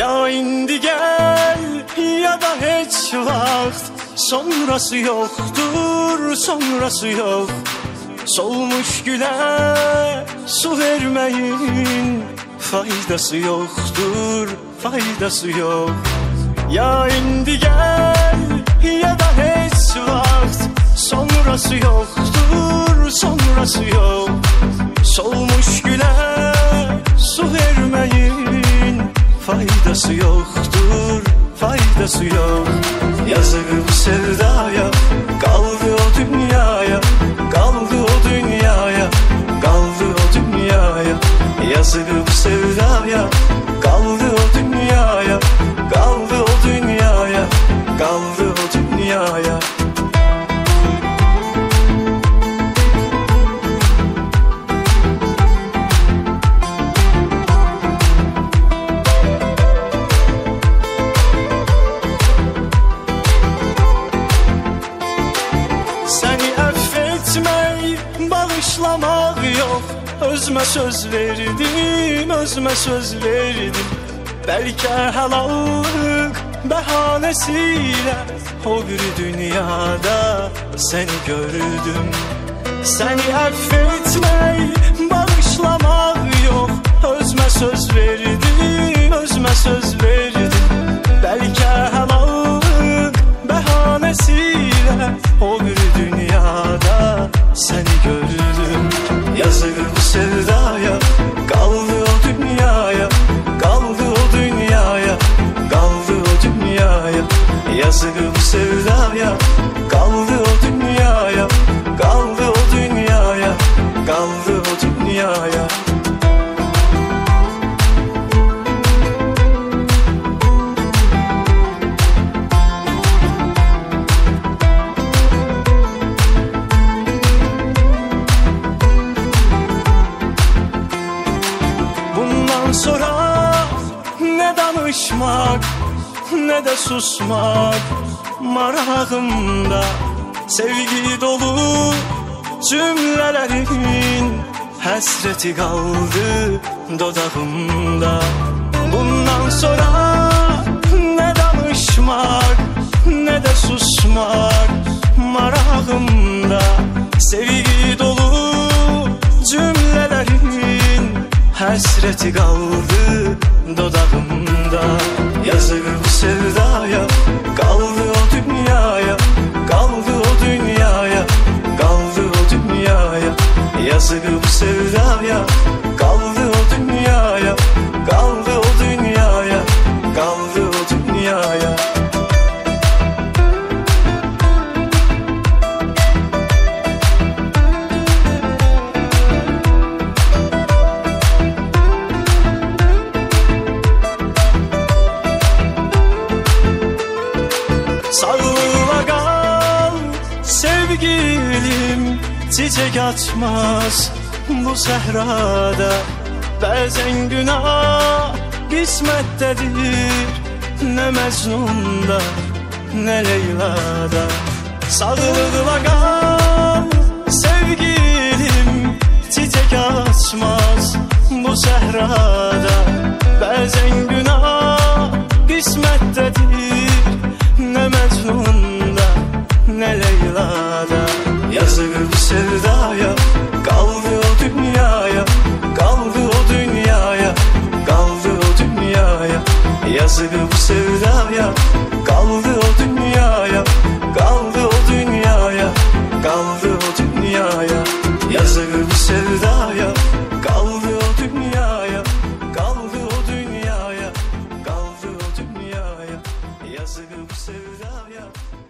Ya indi gel ya da hiç vaxt, sonrası yoktur, sonrası yok. Solmuş güle su vermeyin, faydası yoktur, faydası yok. Ya indi gel ya da hiç vaxt, sonrası yoktur, sonrası yok. Solmuş güle su vermeyin, faydası yoktur, faydası yok. Yazık bu sevdaya, kaldı o dünyaya, kaldı o dünyaya, kaldı o dünyaya. Yazık bu sevdaya, kaldı o dünyaya, kaldı o dünyaya, kaldı o dünyaya. Bağışlamak yok. Özüme söz verdim, özüme söz verdim. Belki helallık bahanesiyle o bir dünyada seni gördüm. Seni affetmeyi, bağışlamak yok. Özüme söz verdim, özüme söz verdim. Belki helallık bahanesiyle o bir dünyada seni gördüm. Yazık bu sevdaya, kaldı o dünyaya, kaldı o dünyaya, kaldı o dünyaya. Yazık bu sevdaya, kaldı o dünyaya, kaldı o dünyaya, kaldı o dünyaya. Sonra ne danışmak ne de susmak marağımda. Sevgi dolu cümlelerin hasreti kaldı dodağımda. Bundan sonra ne danışmak ne de susmak marağımda. Sevgi dolu cümlelerin hasreti kaldı dodağımda. Yazık bu sevdaya, kaldı o dünyaya, kaldı o dünyaya, kaldı o dünyaya. Yazık bu sevdaya, kaldı o dünyaya, kaldı o dünyaya, kaldı o dünyaya. Sağlığa kal sevgilim, çiçek açmaz bu sehrada. Bazen günah kısmettedir, ne Mecnun'da ne Leyla'da. Sağlığa kal sevgilim, çiçek açmaz bu sehrada. Bazen günah kısmettedir, ne Mecnun'da ne Leyla'da. Yazık bu sevdaya, kaldı o dünyaya, kaldı o dünyaya, kaldı o dünyaya. Yazık bu sevdaya, kaldı o dünyaya, kaldı o dünyaya, kaldı o dünyaya. Yazık bu sevdaya, kaldı o dünyaya, kaldı o dünyaya, kaldı o dünyaya. Yazık bu sevdaya.